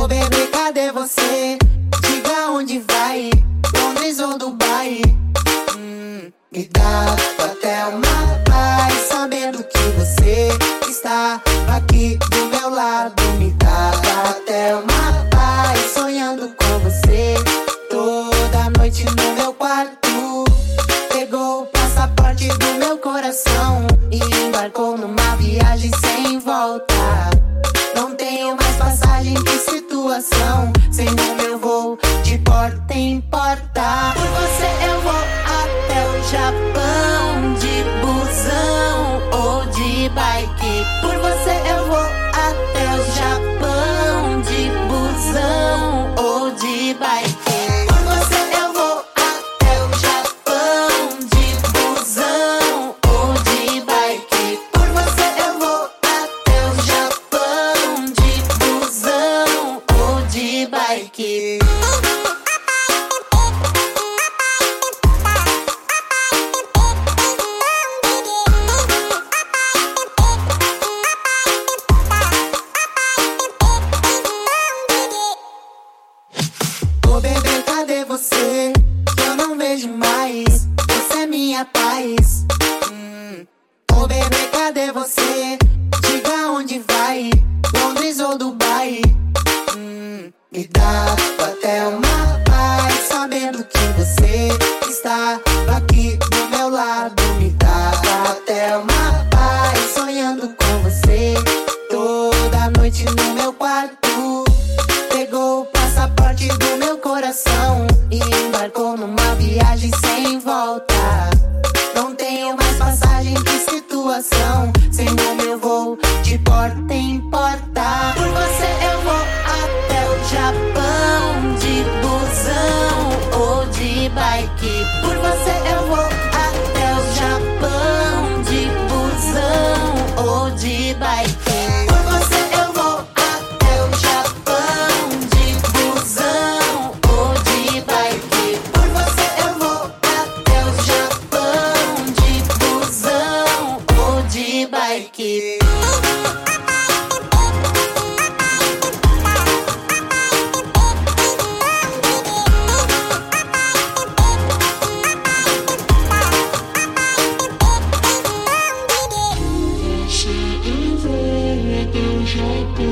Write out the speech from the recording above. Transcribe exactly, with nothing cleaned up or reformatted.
Ô bebê, cadê você? Diga onde vai, Londres ou Dubai? Hum, me dá até uma paz, sabendo que você está aqui do meu lado. Me dá até uma paz, sonhando com você toda noite no meu quarto. Pegou o passaporte do meu coração e embarcou numa viagem sem volta. Não tenho mais passagem, que situação. Sem no meu voo, de porta em porta. Por você eu vou até o Japão, de busão ou de bike. Por você eu vou até o Japão, de busão ou de bike. Por você eu vou até o Japão, de busão ou de bike. Por você eu vou até o Japão, de busão ou de bike. Ô bebê, cadê você? Que eu não vejo mais. Você é minha paz. Hum. Ô bebê, cadê você? Diga onde vai, Londres ou Dubai? Hum. Me dá até uma paz, sabendo que você está aqui do meu lado. Me dá até uma paz, sonhando com você toda noite no meu quarto. Pegou o passaporte do meu coração e embarcou numa viagem sem volta. Não tenho mais passagem, que situação. Sem no meu voo, de porta em porta. Por você eu vou até o Japão, de busão ou de bike. Por você eu vou até o Japão, de busão ou de bike. Por você eu vou até o Japão, de busão ou de bike. Por você eu vou até o Japão, de busão ou de bike. Você eu vou até o Japão.